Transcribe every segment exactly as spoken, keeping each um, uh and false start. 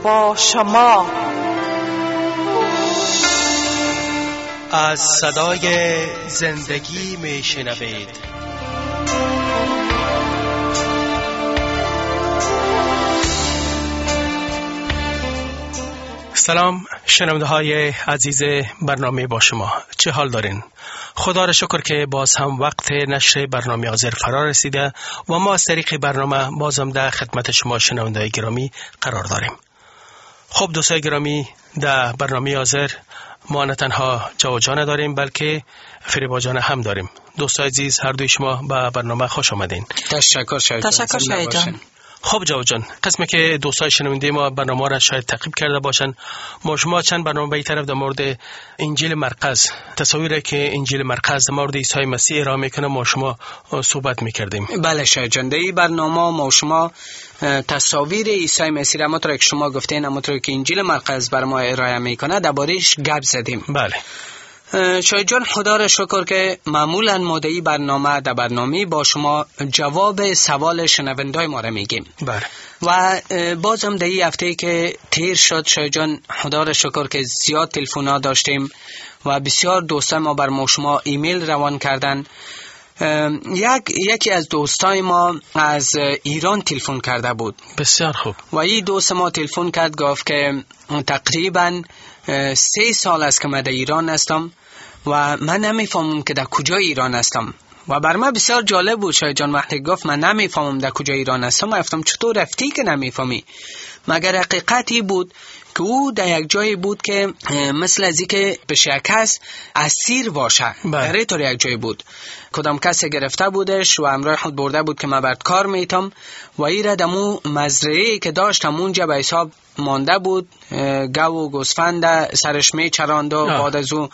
با شما. از صدای زندگی می شنوید. سلام شنونده های عزیز برنامه با شما، چه حال دارین؟ خدا را شکر که باز هم وقت نشر برنامه حاضر فرا رسیده و ما از طریق برنامه بازم در خدمت شما شنونده های گرامی قرار داریم. خب دوستای گرامی، در برنامه حاضر ما نه تنها جواد جان داریم بلکه فریبا جان هم داریم. دوستای عزیز، هر دوی شما به برنامه خوش آمدین. تشکر شاید جان. تشکر شاید جان. خب جواد جان، قسمی که دوستای شنونده ما برنامه را شاید تعقیب کرده باشن، ما شما چند برنامه به این طرف در مورد انجیل مرقس، تصاویری که انجیل مرقس در مورد عیسی مسیح ارائه میکنه ما شما صحبت میکردیم. بله شاید جان، در این برنامه ما شما تصاویر عیسی مسیح را مطور که شما گفتین، مطور که انجیل مرقس بر ما ارائه میکنه درباره‌اش گپ زدیم. بله شاید جان، خدا را شکر که معمولا ما در این برنامه در برنامه با شما جواب سوال شنوندای ما را میگیم. بله. و بازم در این هفته که تیر شد شاید جان، خدا را شکر که زیاد تلفن‌ها داشتیم و بسیار دوستان ما بر ما شما ایمیل روان کردن. یک یکی از دوستای ما از ایران تلفن کرده بود. بسیار خوب. و این دوست ما تلفن کرد، گفت که تقریبا سه سال است که من در ایران هستم و من نمیفهمم که در کجا ایران هستم. و بر من بسیار جالب بود شاید جان وقتی گفت من نمیفهمم در کجا ایران هستم. من گفتم چطور رفتی که نمیفهمی؟ مگر حقیقتی بود که او در یک جایی بود که مثل ازی که به شکست اسیر باشه. در اینطور یک جایی بود، کدام کسی گرفته بودش و امرای خود برده بود که من برد کار میتم و ای را دمو مزرعه که داشتم اونجا به حساب مانده بود، گو و گوسفند سرش می چراند و بعد از او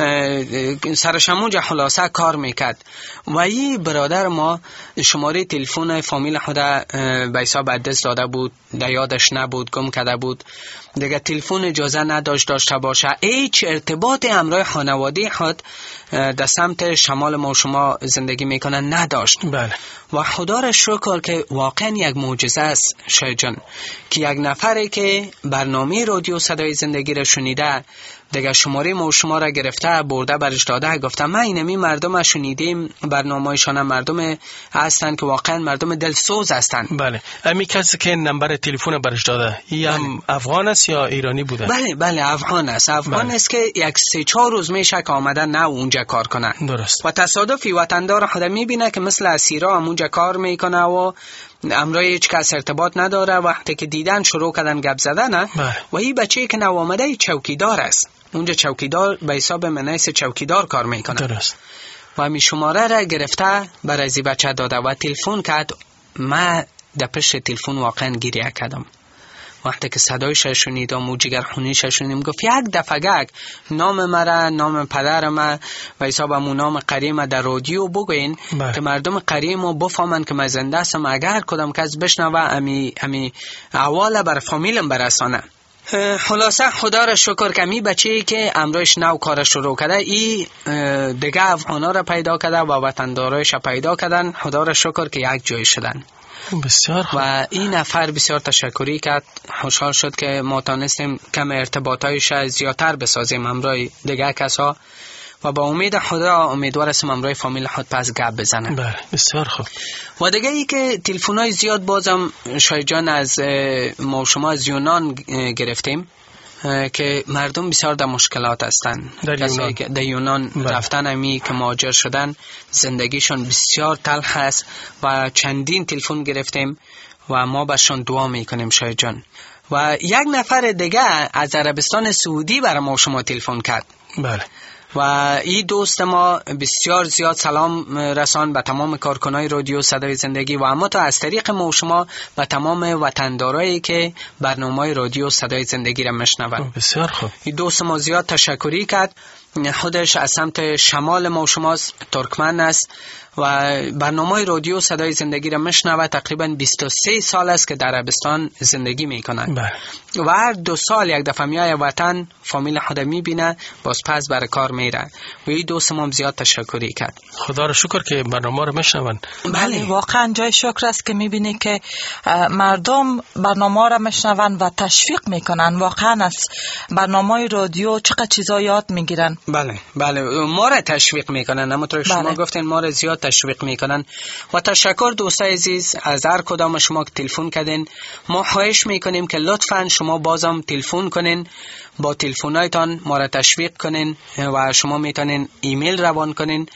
سرش همونجا خلاصه کار میکرد. و ای برادر ما شماره تلفن فامیل خود به حساب دست داده بود، در یادش نبود، گم کرده بود، دیگه تلفن اجازه نداشت داشته باشه، هیچ ارتباط همراه خانواده خود در سمت شمال ما شما زندگی میکنن نداشت. بله. و خدا را شکر که واقعا یک معجزه است شاید جان که یک نفری که برنامه رادیو صدای زندگی را شنیده، دیگه شماره ما شما را گرفته برده برش داده، گفته من اینمی مردم شنیدیم، برنامه‌شان مردم هستن که واقعا مردم دلسوز هستن. بله. امی کسی که نمبر تلفن برش داده ای هم افغان است یا ایرانی بوده؟ بله بله افغان است. افغان بله. است که یک سه چهار روز میشه که آمده نه اونجا کار کنه. درست. و تصادفی وطندار خود میبینه که مثل اسیرا اونجا کار میکنه و امرای هیچ کس ارتباط نداره. وقتی که دیدن شروع کردن گپ زدن. بله. و این بچه که نو آمده چوکیدار است، اونجا چوکیدار به حساب منیس چوکیدار کار میکنه. درست. و می شماره را گرفته برای زی بچه داده و تلفن کرد. من در پشت تلفن واقعا گریه کردم وقتی که صدایش شنیدم و جگرخونیش شنیدم. گفت یک دفعه نام مرا، نام پدرم و حسابمو نام قریم در رادیو بگوین که مردم قریمو بفهمن که من زنده هستم، اگر کدام کس بشنوه امی امی احوال بر فامیلم برسانه. خلاصه خدا را شکر که می بچه‌ای که امروز نو کار شروع کرده، ای دیگه افغانا را پیدا کرده و وطندارایش پیدا کردن. خدا را شکر که یک جای شدن. بسیار خوب. و این نفر بسیار تشکری کرد، خوشحال شد که ما تانستیم کم ارتباطایش زیادتر بسازیم همراه دیگه کسا و با امید خدا امیدوار هستم همراه فامیل خود پس گپ بزنن. بله بسیار خوب. و دیگه ای که تلفن‌های زیاد بازم شاید جان از ما شما از یونان گرفتیم که مردم بسیار در مشکلات هستن. در یونان, در یونان رفتن امی که مهاجر شدن زندگیشون بسیار تلخ است و چندین تلفن گرفتیم و ما برشون دعا میکنیم شاید جان. و یک نفر دیگه از عربستان سعودی برای ما شما تلفن کرد. بله. و این دوست ما بسیار زیاد سلام رسان به تمام کارکنای رادیو صدای زندگی و اما تا از طریق ما شما به تمام وطندارایی که برنامه رادیو صدای زندگی را میشنون. بسیار خوب. این دوست ما زیاد تشکری کرد. خودش از سمت شمال ما شماست، ترکمن است و برنامه رادیو صدای زندگی را میشنوه. تقریبا بیست و سه سال است که در عربستان زندگی میکنن و هر دو سال یک دفعه میای وطن، فامیل خود میبینه، باز پس برای کار میره و این دوستم هم زیاد تشکری کرد. خدا را شکر که برنامه را میشنون. بله واقعا جای شکر است که میبینی که مردم برنامه را میشنون و تشویق میکنن. واقعا از برنامه رادیو چقدر چیزا یاد میگیرن. بله بله ما را تشویق میکنن، همونطور شما بله. گفتین ما را زیاد تشویق میکنن و تشکر دوستای عزیز از هر کدام شما که تلفن کردین. ما خواهش میکنیم که لطفاً شما بازم تلفن کنین، با تلفن‌هایتان ما را تشویق کنین و شما میتونین ایمیل روان کنین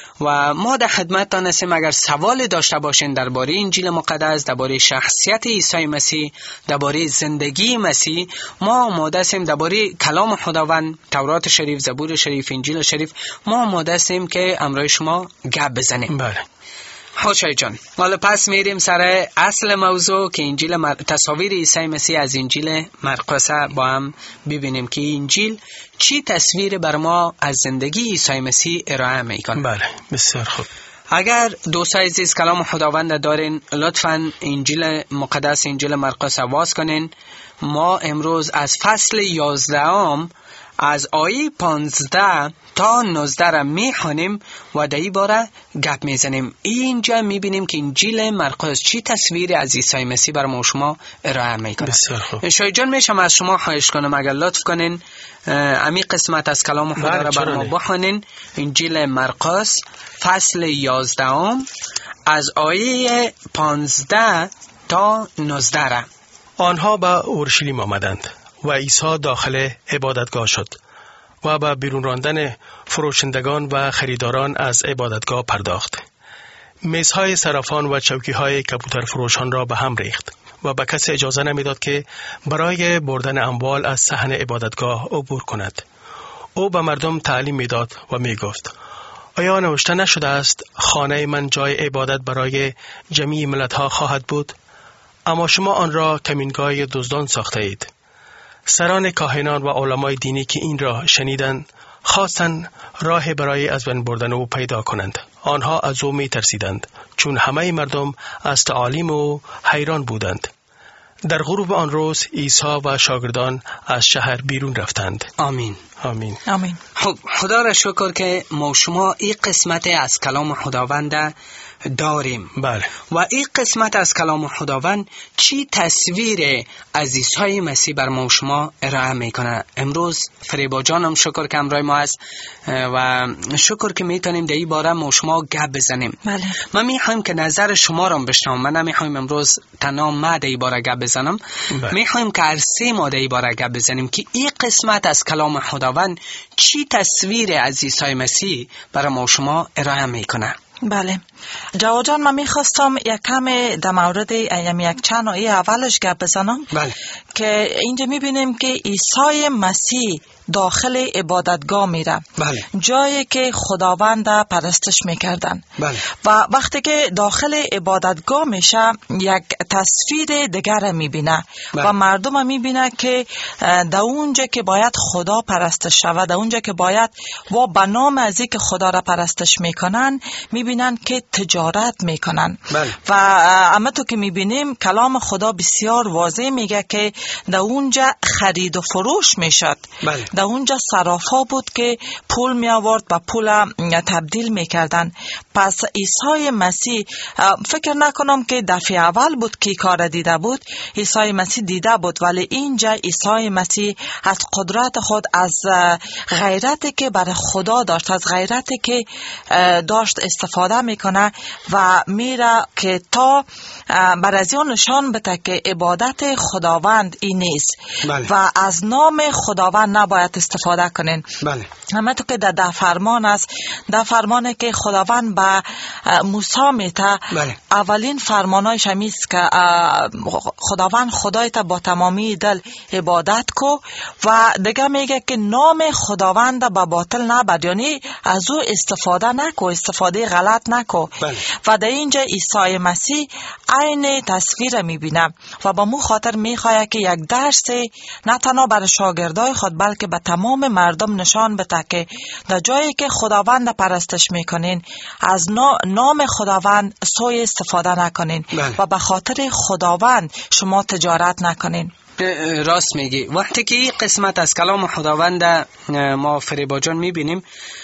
و ما در خدمتتان هستیم. اگر سوال داشته باشین درباره انجیل مقدس، درباره شخصیت عیسی مسیح، درباره زندگی مسیح، ما آماده هستیم. درباره کلام خداوند، تورات شریف، زبور شریف، انجیل شریف، ما آماده هستیم که امروز شما گپ بزنیم. بله. خوشای جان، حالا پس میریم سر اصل موضوع که انجیل مر... تصاویر عیسی مسیح از انجیل مرقس با هم ببینیم که انجیل چی تصویر بر ما از زندگی عیسی مسیح ارائه میکنه. بله بسیار خوب. اگر دوستای عزیز کلام خداوند دارین لطفاً انجیل مقدس، انجیل مرقس آواز کنین. ما امروز از فصل یازدهم از آیه پانزده تا نوزده را میخوانیم و در این باره گپ میزنیم. اینجا میبینیم که انجیل مرقس چی تصویری از عیسی مسیح بر ما شما ارائه میکنه. بسیار خوب. شاید جان میشم از شما خواهش کنم اگر لطف کنین امی قسمت از کلام خدا را بر ما بخوانین. انجیل مرقس فصل یازدهم از آیه پانزده تا نوزده را. آنها به اورشلیم آمدند و عیسی داخل عبادتگاه شد و به بیرون راندن فروشندگان و خریداران از عبادتگاه پرداخت. میزهای صرافان و چوکیهای کبوتر فروشان را به هم ریخت و به کسی اجازه نمیداد که برای بردن اموال از صحن عبادتگاه عبور کند. او به مردم تعلیم میداد و میگفت: آیا نوشته نشده است خانه من جای عبادت برای جمیع ملتها خواهد بود؟ اما شما آن را کمینگاه دزدان ساخته اید. سران کاهنان و علمای دینی که این را شنیدند خواستند راه برای از بین بردن او پیدا کنند. آنها از او می ترسیدند چون همه مردم از تعالیم او حیران بودند. در غروب آن روز عیسی و شاگردان از شهر بیرون رفتند. آمین. آمین. آمین. خب خدا را شکر که ما شما این قسمت از کلام خداوند داریم. بله. و این قسمت از کلام خداوند چی تصویر از عیسی مسیح بر ما شما ارائه میکنه. امروز فریبا جانم شکر که امروز ما هست و شکر که میتونیم در این باره ما شما گپ بزنیم. بله. من میخوایم که نظر شما را بشنوم. من نمیخوایم امروز تنها ما در این باره گپ بزنم. بله. میخوایم که هر سه ما در این باره گپ بزنیم که این قسمت از کلام خداوند چی تصویر از عیسی مسیح بر ما شما ارائه میکنه. بله جواد جان، من میخواستم یک کم در مورد یک چند آیه اولش گپ بزنم. بله. که اینجا میبینیم که عیسی مسیح داخل عبادتگاه میره. بله. جایی که خداوند پرستش میکردن. بله. و وقتی که داخل عبادتگاه میشه یک تصویر دیگر میبینه. بله. و مردم میبینه که در اونجا که باید خدا پرستش شود، در اونجا که باید و به نام از که خدا را پرستش میکنن، میبینن که تجارت میکنن. بله. و اما تو که میبینیم کلام خدا بسیار واضح میگه که در اونجا خرید و فروش میشد. بله. در اونجا صرافا بود که پول می آورد و پول تبدیل میکردن. پس عیسی مسیح، فکر نکنم که دفعه اول بود که کار دیده بود، عیسی مسیح دیده بود، ولی اینجا عیسی مسیح از قدرت خود، از غیرتی که برای خدا داشت، از غیرتی که داشت استفاده میکنه و میره که تا بر از اون نشان بده که عبادت خداوند این نیست. بله. و از نام خداوند نباید استفاده کنین. بله. همه تو که در ده فرمان است، ده فرمانه که خداوند به موسی میته. بله. اولین فرمانایش همیست که خداوند خدایت با تمامی دل عبادت کو و دیگه میگه که نام خداوند با باطل نبر، یعنی از او استفاده نکو، استفاده غلط نکو. بله. و در اینجا عیسی مسیح عین تصویر میبینه و با مو خاطر میخواه که یک درس نه تنها برای شاگردای خود بلکه به تمام مردم نشان بده که در جایی که خداوند پرستش میکنین از نام خداوند سوء استفاده نکنین بله. و به خاطر خداوند شما تجارت نکنین. راست میگی. وقتی که این قسمت از کلام خداوند ما فریبا جان میبینیم،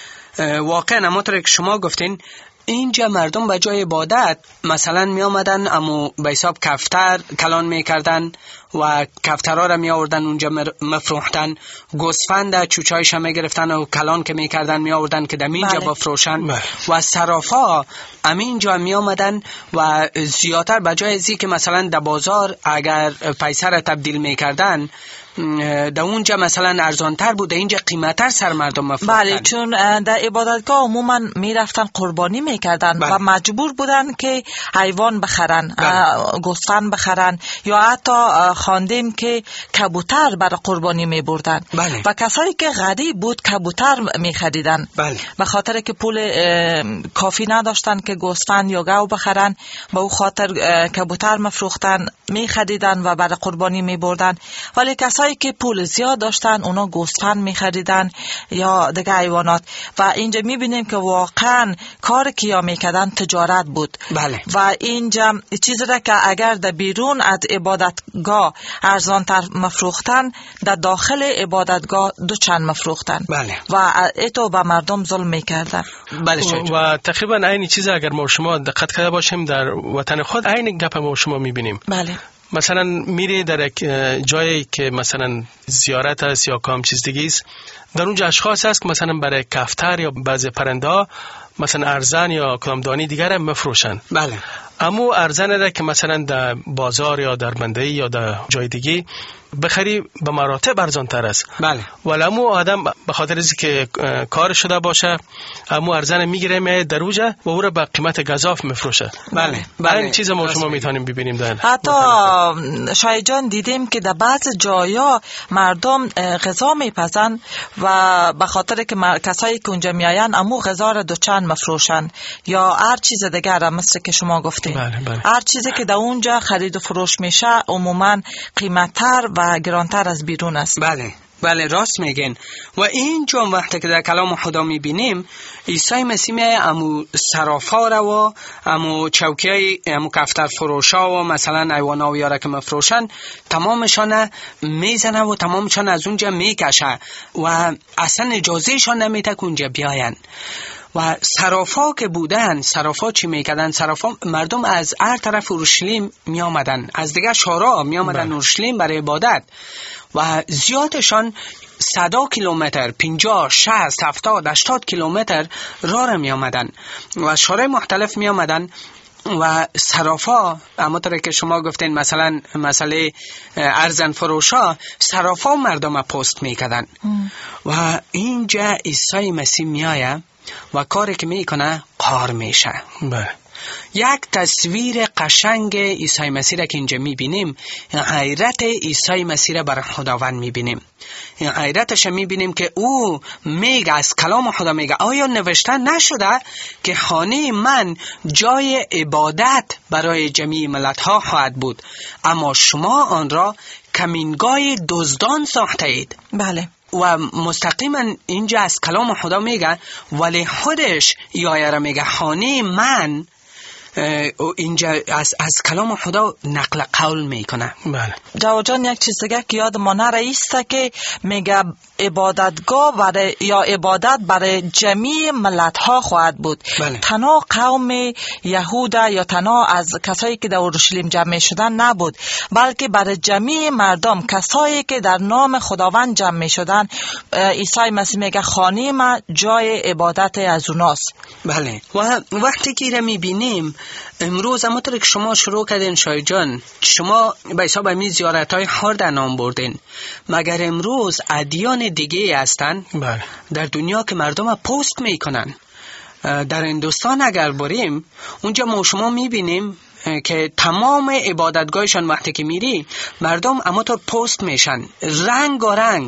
واقعا همونطور که شما گفتین اینجا مردم به جای عبادت مثلا می آمدن امو به حساب کفتر کلان می کردن و کفترها را می آوردن اونجا مفروختن، گوسفند چوچایش می گرفتن و کلان که می کردن می آوردن که دمینجا بله. بفروشن بله. و صرافا امینجا می آمدن و زیادتر به جای ازی که مثلا در بازار اگر پیسه را تبدیل می کردن در اونجا مثلا ارزانتر بود، اینجا قیمتر سر مردم مفروختن. بله، چون در عبادتگاه عموما میرفتن قربانی میکردن بله. و مجبور بودن که حیوان بخرن بله. گوسفند بخرن یا حتی خواندیم که کبوتر برای قربانی میبردن بله. و کسایی که غریب بود کبوتر میخریدن بله. به خاطر که پول کافی نداشتن که گوسفند یا گاو بخرن، به او خاطر کبوتر مفروختن میخریدن و برای قربانی میبردن. ولی کسایی که پول زیاد داشتن اونا گوسفند میخریدن یا دیگه حیوانات. و اینجا میبینیم که واقعا کار کیا میکردن تجارت بود بله. و اینجا چیزی را که اگر در بیرون از عبادتگاه ارزانتر مفروختن، در داخل عبادتگاه دو چند مفروختن بله. و ایتو به مردم ظلم میکردن بله. و تقریبا این چیز اگر ما شما دقت کرده باشیم در وطن خود این گپ ما شما میبینیم بله. مثلا میری در یک جایی که مثلا زیارت است یا کام چیز دیگه است، در اونجا اشخاص هست که مثلا برای کفتر یا بعضی پرنده ها مثلا ارزن یا کلامدانی دیگر هم مفروشن بله. اما ارزن را که مثلا در بازار یا در بندهی یا در جای دیگه بخری به مراتب ارزانتر است بله. ولی امو آدم به خاطر از که کار شده باشه امو ارزن میگیره می در اوجه و او را به قیمت گزاف میفروشه بله. بله. این چیز ما شما میتونیم ببینیم در حتی شاید جان دیدیم که در بعض جایا مردم غذا میپزن و به خاطر که کسایی که اونجا میاین امو غذا را دوچند مفروشن یا هر چیز دیگر مثل که شما گفتیم بله بله. هر چیزی که در اونجا خرید و فروش میشه عموما قیمتتر و گرانتر از بیرون است. بله بله راست میگن. و این جون وقتی که در کلام خدا میبینیم عیسی مسیح میای امو صرافا را و امو چوکی امو کفتر فروشا و مثلا حیوانا و یارا که مفروشن تمامشان میزنه و تمامشان از اونجا میکشه و اصلا اجازهشان نمیده که اونجا بیاین. و صرافا که بودن، صرافا چی میکردن؟ صرافا مردم از هر طرف اورشلیم می آمدن، از دیگه شهرها می آمدن اورشلیم برای عبادت و زیادشان صد کیلومتر، پنجاه، شصت، هفتاد، هشتاد کیلومتر راه می آمدن و شهرهای مختلف می آمدن. و صرافا همونطور که شما گفتین مثلا مسئله ارزن فروشا، صرافا مردم پست میکردن و اینجا عیسی مسیح میآید و کاری که میکنه قهار میشه. بله. یک تصویر قشنگ عیسی مسیح را که اینجا میبینیم، غیرت عیسی مسیح را بر خداوند میبینیم. این غیرتش میبینیم که او میگه، از کلام خدا میگه آیا نوشته نشده که خانه من جای عبادت برای جمیع ملت ها خواهد بود، اما شما آن را کمینگاه دزدان ساخته اید. بله. و مستقیما اینجا از کلام خدا میگه، ولی خودش این آیه را میگه خانه من، اینجا از از کلام خدا نقل قول میکنه. بله. جواد جان یک چیز دیگه که یاد ما نرسیده که میگه عبادتگاه برای یا عبادت برای جمیع ملت ها خواهد بود. بله. تنها قوم یهودا یا تنها از کسایی که در اورشلیم جمع شدن نبود، بلکه برای جمیع مردم، کسایی که در نام خداوند جمع شدن. عیسی مسیح میگه خانه ما جای عبادت از اوناست. بله. و وقتی که را میبینیم امروز همونطور که شما شروع کردین شای جان، شما به حساب همین زیارت های خرد نام بردین، مگر امروز ادیان دیگه هستن بله. در دنیا که مردم پست میکنن. در هندوستان اگر بریم اونجا ما شما میبینیم که تمام عبادتگاهشان وقتی که میری مردم اما تو پست میشن، رنگ و رنگ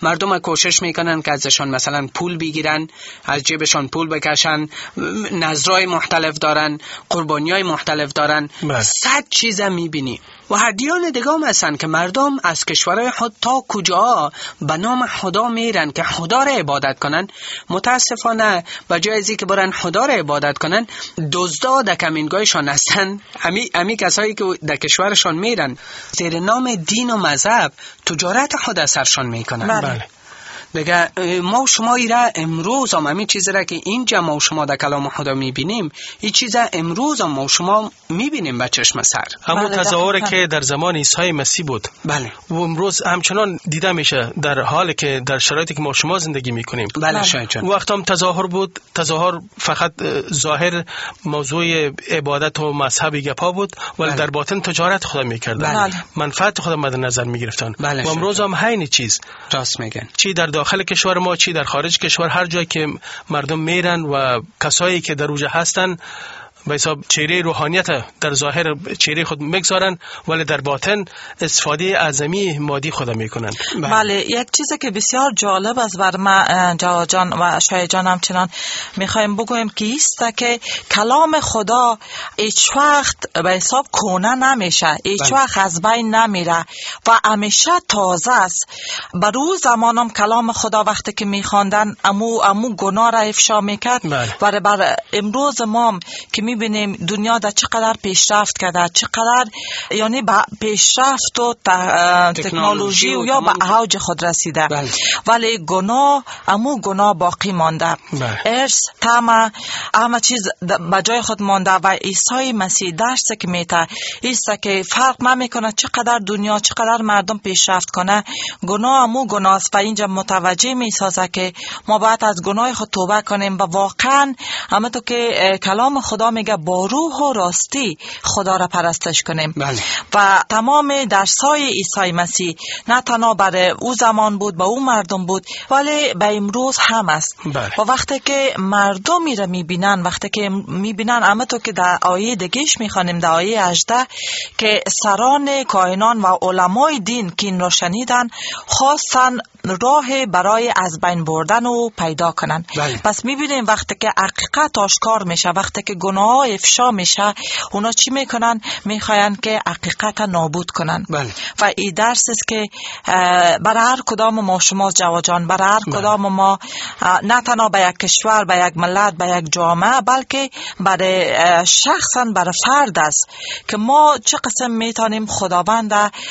مردم کوشش میکنن که ازشان مثلا پول بگیرن، از جیبشان پول بکشن، نذرای مختلف دارن، قربانیای مختلف دارن، صد چیز میبینی. و هدیان دیگه هم هستن که مردم از کشورهای خود تا کجا به نام خدا میرن که خدا را عبادت کنن. متاسفانه به جای از اینکه برن خدا را عبادت کنن، دزدا در کمینگاهشان هستن. امی امی کسایی که در کشورشان میرن زیر نام دین و مذهب تجارت خود از سرشان میکنن. بله. دیگه ما و شما ایره امروز هم همین چیزی را که اینجا ما و شما در کلام خدا میبینیم، این چیزا امروز هم ما و شما میبینیم به چشم سر. همون تظاهری که در زمان عیسی مسیح بود، بله، و امروز همچنان دیده میشه در حالی که در شرایطی که ما و شما زندگی میکنیم. بله شاید جان. وقت هم تظاهر بود، تظاهر فقط ظاهر موضوع عبادت و مذهبی گپا بود، ولی بله. در باطن تجارت خدا میکردن. بله. منفعت خدا مد نظر میگرفتن. بله و امروز هم همین چیز راست میگن. چی در داخل کشور ما چی در خارج کشور، هر جایی که مردم میرن و کسایی که در اوجه هستن به حساب چهره روحانیت در ظاهر چهره خود میگذارن، ولی در باطن استفاده اعظمی مادی خدا میکنن. بله. یک چیزی که بسیار جالب است بر ما جواد جان و شایع جان همچنان میخوایم بگویم که است که کلام خدا هیچ وقت به حساب کهنه نمیشه، هیچ وقت از بین نمیره و همیشه تازه است. بر او زمانم کلام خدا وقتی که میخواندن امو امو گناه را افشا میکرد و بر امروز ما که میبینیم دنیا در چقدر پیشرفت کرده، چقدر یعنی با پیشرفت و تکنولوژی و یا به اوج خود رسیده. بله. ولی گناه امو گناه باقی مانده. بله. ارث، طمع، همه چیز به جای خود مانده و عیسی مسیح درسی که میته ایست که فرق نمیکنه چقدر دنیا چقدر مردم پیشرفت کنه، گناه امو گناه است و اینجا متوجه میسازه که ما باید از گناه خود توبه کنیم و واقعا همونطور که کلام خدا میگه با روح و راستی خدا را پرستش کنیم. بله. و تمام درسای عیسی مسیح نه تنها برای او زمان بود، با او مردم بود، ولی به امروز هم است. بله. و وقتی که مردمی را میبینن، وقتی که میبینن همونطور که در آیه دیگهش میخوانیم در آیه هجده که سران کاهنان و علمای دین که این را شنیدن خواستن راه برای از بین بردن و پیدا کنن. بله. پس میبینیم وقتی که حقیقت آشکار میشه، وقتی که گناه افشا میشه، اونا چی میکنن؟ میخواین که حقیقت نابود کنن. بله. و این درس است که برای هر کدام ما شما جواد جان، برای هر بله. کدام ما نه تنها به یک کشور، به یک ملت، به یک جامعه، بلکه برای شخصا برای فرد است که ما چه قسم میتونیم خداوند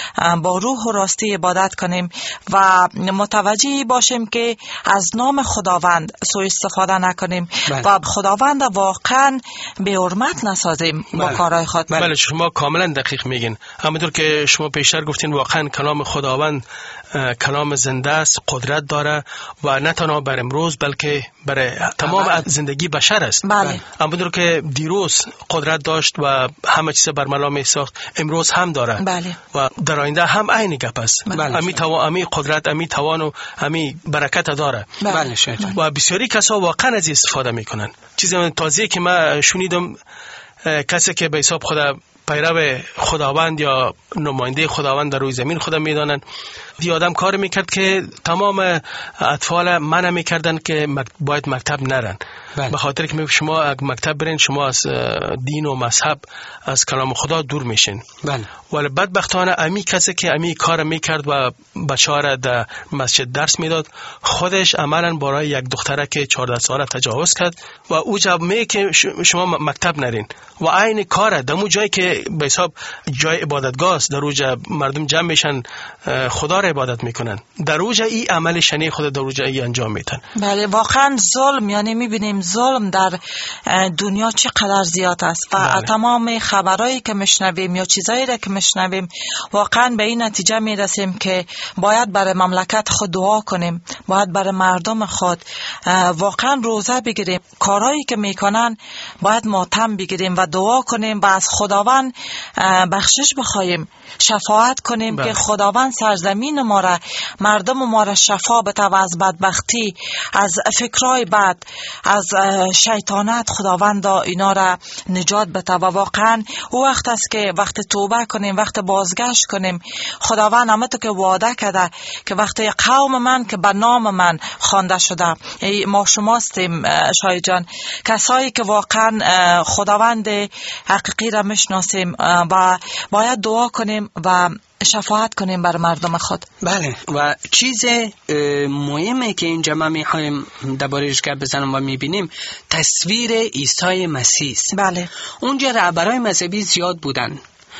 با روح و راستی عبادت کنیم و متوجه باشیم که از نام خداوند سوء استفاده نکنیم. بله. و خداوند واقعا به حرمت نسازیم. بله. با کارهای خود. بله. بله شما کاملا دقیق میگین. همونطور که شما پیشتر گفتین واقعا کلام خداوند کلام زنده است، قدرت داره و نه تنها بر امروز بلکه برای تمام بله. زندگی بشر است. بله. همونطور که دیروز قدرت داشت و همه چیز برملا می ساخت، امروز هم داره. بله. و در آینده هم عین گپ است. بله. امی توان، امی قدرت، امی توان و امی برکت داره. بله. و بسیاری کسا واقعا از استفاده میکنن. چیزی تازه که من شنیدم کسی که به حساب خدا پیرو خداوند یا نماینده خداوند در روی زمین خدا میدانن، دی آدم کار میکرد که تمام اطفال منع میکردن که باید مکتب نرن. بله. به خاطر که شما اگه مکتب برین شما از دین و مذهب از کلام خدا دور میشین. بله. ولی بدبختانه امی کسی که امی کار میکرد و بچه‌ها در مسجد درس میداد، خودش عملا برای یک دختره که چهارده ساله تجاوز کرد و او جواب میگه که شما مکتب نرین و عین کار در اون جایی که به حساب جای عبادتگاه است، در اونجا مردم جمع میشن خدا را عبادت میکنن، در اونجا این عمل شنی خود در اونجا ای انجام میدن. بله واقعا ظلم، یعنی میبینیم ظلم در دنیا چقدر زیاد است و بله. تمام خبرایی که میشنویم یا چیزایی را که میشنویم واقعا به این نتیجه میرسیم که باید برای مملکت خود دعا کنیم، باید برای مردم خود واقعا روزه بگیریم، کارهایی که میکنن باید ماتم بگیریم و دعا کنیم و از خداوند خداوند بخشش بخواهیم، شفاعت کنیم بله. که خداوند سرزمین ما را، مردم ما را شفا بده و از بدبختی، از فکرای بد، از شیطانت خداوند اینا را نجات بده. و واقعا او وقت است که وقت توبه کنیم، وقت بازگشت کنیم. خداوند همه که وعده کرده که وقتی قوم من که به نام من خوانده شده، ما شماستیم شای جان، کسایی که واقعا خداوند حقیقی را میشناسیم و باید دعا کنیم و شفاعت کنیم بر مردم خود. بله. و چیز مهمه که اینجا ما میخوایم درباره‌اش گپ بزنیم و میبینیم تصویر عیسی مسیح. بله. اونجا رهبرای مذهبی زیاد بودن،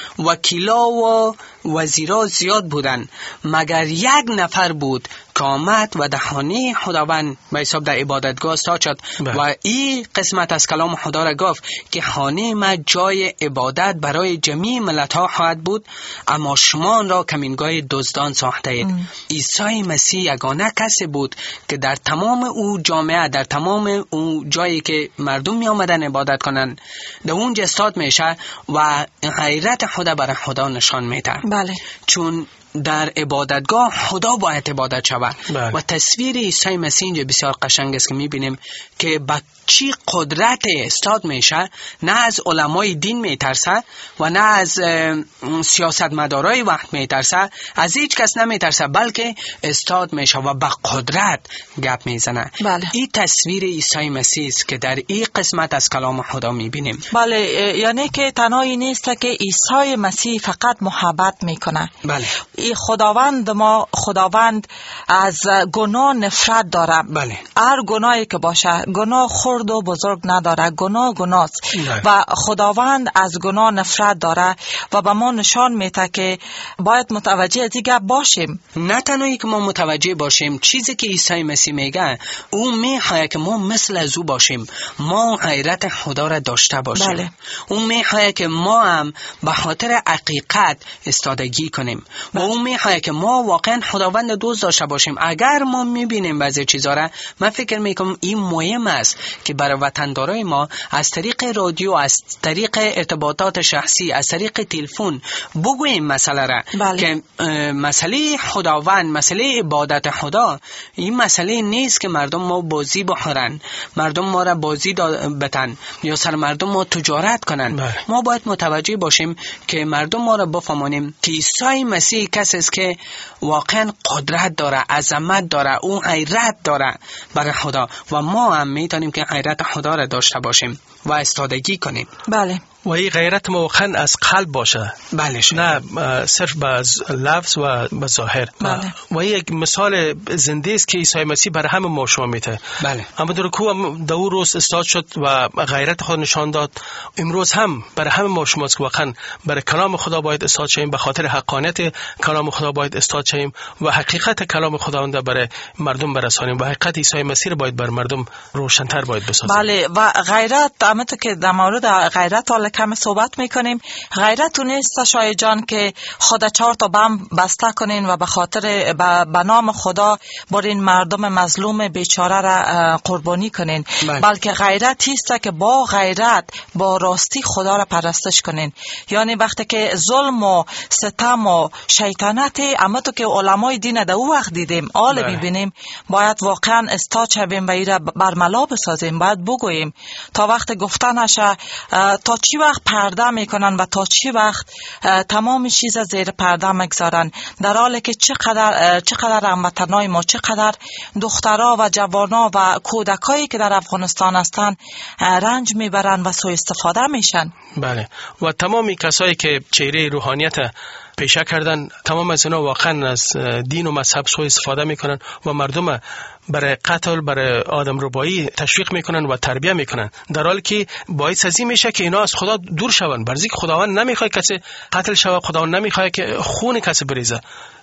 وکیلا و وزیرا زیاد بودن، مگر یک نفر بود که آمد و در خانه خداوند به حساب در عبادتگاه استاد شد و این قسمت از کلام خدا را گفت که خانه ما جای عبادت برای جمیع ملت ها خواهد بود، اما شما را کمینگاه دزدان ساخته اید. عیسی مسیح یگانه کسی بود که در تمام او جامعه، در تمام او جایی که مردم می آمدن عبادت کنن، در اونجا استاد میشه و غیرت خدا برای خدا نشان میده. بله. چون در عبادتگاه خدا باید عبادت شود. و تصویر عیسی مسیح اینجا بسیار قشنگ است که میبینیم که با چی قدرت استاد میشه، نه از علمای دین میترسه و نه از سیاستمدارای وقت میترسه، از هیچ کس نمیترسه، بلکه استاد میشه و با قدرت گپ میزنه. بله. این تصویر عیسی مسیح است که در این قسمت از کلام خدا میبینیم. بله، یعنی که تنهایی نیست که عیسی مسیح فقط محبت میکنه. بله. این خداوند ما، خداوند از گناه نفرت داره. بله. هر گناهی که باشه، گناه خرد و بزرگ نداره، گناه گناست. و خداوند از گناه نفرت داره و به ما نشان میده که باید متوجه دیگه باشیم. نه تنهایی که ما متوجه باشیم، چیزی که عیسی مسیح میگه، او میخواد که ما مثل از او باشیم، ما غیرت خدا را داشته باشیم. بله. او میخواد که ما هم به خاطر حقیقت استادگی کنیم. و او میخواد که ما واقعا خداوند دوست داشته باشیم. اگر ما میبینیم بعضی چیزا را، من فکر میکنم این مهم است که برای وطندارای ما از طریق رادیو، از طریق ارتباطات شخصی، از طریق تلفن بگوییم مسئله را. بله. که مسئله خداوند، مسئله عبادت خدا، این مسئله نیست که مردم ما بازی بخورن، مردم ما را بازی بتن یا سر مردم ما تجارت کنن. بله. ما باید متوجه باشیم که مردم ما را بفهمانیم که عیسی مسیح کسی است که واقعا قدرت داره، عظمت داره، اون غیرت داره برای خدا و ما هم میتونیم که غیرت خدا را داشته باشیم و استادگی کنیم. بله. و این غیرت واقعا از قلب باشه. بله. نه صرف به لفظ و به ظاهر. بله. و این یک مثال زنده است که عیسی مسیح برای همه ما شما میده. بله. اما در کو در اون روز استاد شد و غیرت خود نشان داد، امروز هم برای همه ما شما است که واقعا برای کلام خدا باید استاد شیم، به خاطر حقانیت کلام خدا باید استاد شیم و حقیقت کلام خداوند برای مردم برسانیم و حقیقت عیسی مسیح را باید بر مردم روشن‌تر باید بسازیم. بله. و غیرت، همونطور که در مورد غیرت حالا کم صحبت میکنیم، غیرت اون نیست شای جان که خدا چهار تا بم بسته کنین و به خاطر به نام خدا برین مردم مظلوم بیچاره را قربانی کنین. بله. بلکه غیرت هست که با غیرت، با راستی خدا را پرستش کنین. یعنی وقتی که ظلم و ستم و شیطنت، اما تو که علمای دین در او وقت دیدیم، آل میبینیم، باید واقعا استاد شویم و ایره برملا بسازیم، باید بگوییم تا وقت گفتن نشه، تا چی وقت پرده میکنن و تا چی وقت تمام چیز زیر پرده میگذارن، در حالی که چقدر چقدر هموطنای ما، چقدر دخترها و جوانا و کودکایی که در افغانستان هستن رنج میبرن و سوء استفاده میشن. بله. و تمامی کسایی که چهره روحانیت پیشه کردن، تمام از اینا واقعا از دین و مذهب سوء استفاده میکنن و مردم برای قتل، برای آدم ربایی تشویق میکنن و تربیه میکنن، در حالی که باعث از این میشه که اینا از خدا دور شون. برزی که خداوند نمیخواد کسی قتل شود، خداوند نمیخواد که خون کسی بریزه.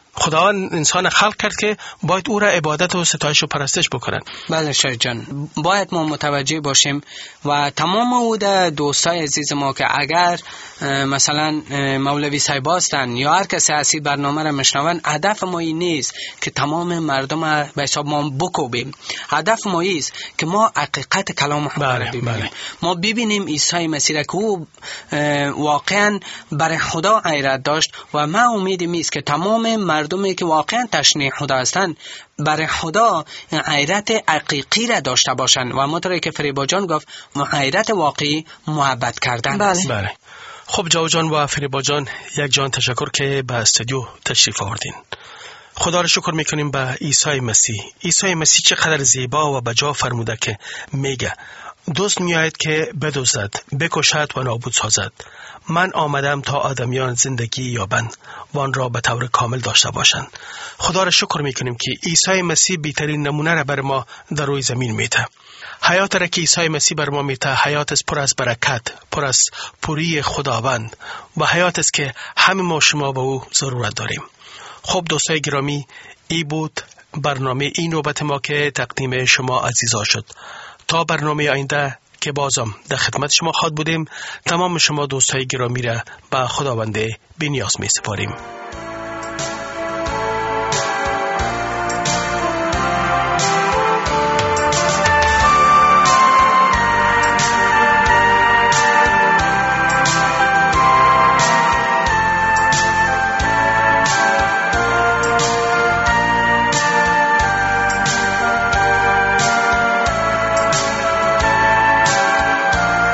خداوند انسان خلق کرد که باید او را عبادت و ستایش و پرستش بکنند. بله شاید جان، باید ما متوجه باشیم و تمام او دوستای عزیز ما که اگر مثلا مولوی صاحب هستند یا هر کسی اسی برنامه را میشنون، هدف ما این نیست که تمام مردم به حساب ما بکوبیم. هدف ما است که ما حقیقت کلام خدا را ببینیم. بله. ما ببینیم عیسی مسیح که او واقعا برای خدا غیرت داشت و ما امیدیم است که تمام مردمی که واقعا تشنیع خدا هستند برای خدا غیرت حقیقی را داشته باشند و مطوری که فریبا جان گفت غیرت واقعی محبت کردن. بله. بله. خب جاو جان و فریبا جان، یک جان تشکر که به استودیو تشریف آوردین. خدا را شکر میکنیم به عیسی مسیح. عیسی مسیح چقدر زیبا و بجا فرموده که میگه دوست میآید که بدزدد، بکشد و نابود سازد. من آمدم تا آدمیان زندگی یابند و آن را به طور کامل داشته باشند. خدا را شکر میکنیم که عیسی مسیح بهترین نمونه را بر ما در روی زمین میده. حیات را که عیسی مسیح بر ما میده حیات است پر از برکت، پر از پوری خداوند و حیات است که همه ما شما به او ضرورت داریم. خب دوستای گرامی، ای بود برنامه این نوبت ما که تقدیم شما عزیزا شد. تا برنامه آینده که بازم در خدمت شما خواهد بودیم، تمام شما دوستای گرامی را به خداوند بی‌نیاز می سپاریم.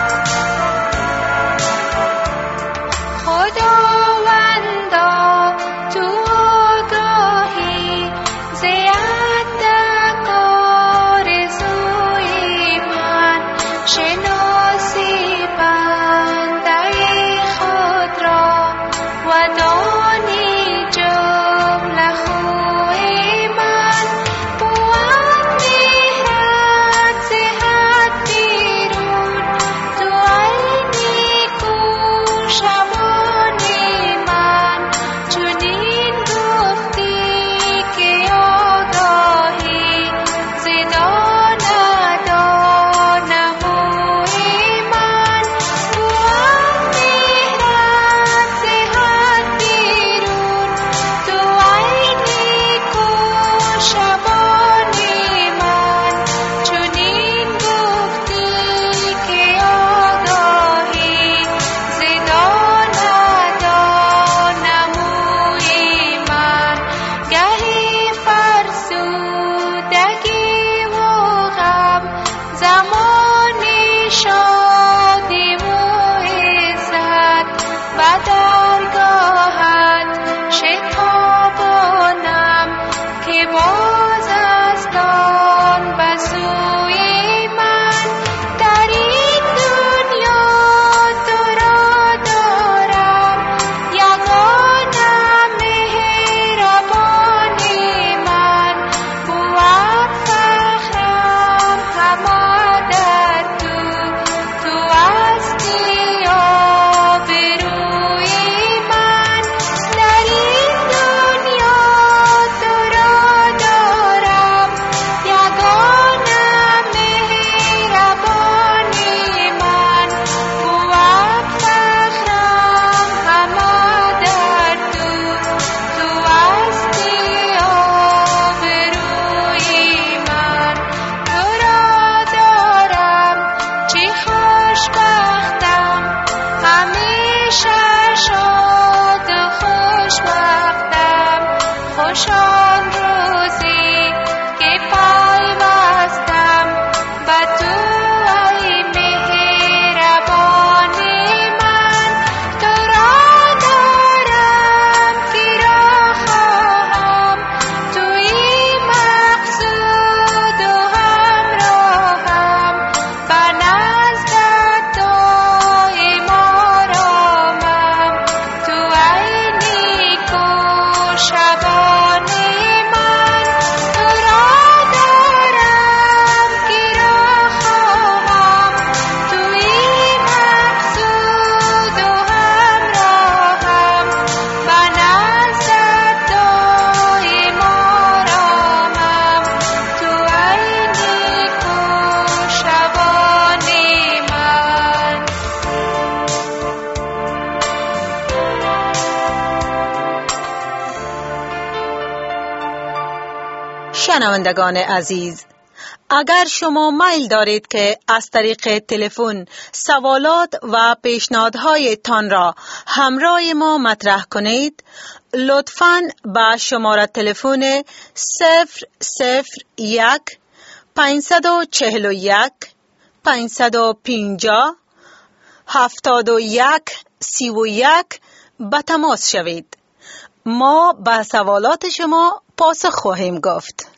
خداوندا شنوندگان عزیز، اگر شما میل دارید که از طریق تلفن سوالات و پیشنهادهای تان را همراه ما مطرح کنید، لطفاً با شماره تلفن صفر صفر یک پنجصد و چهل و یک پنجصد و پنجاه هفتاد و یک سی و یک به تماس شوید. ما به سوالات شما پاسخ خواهیم گفت.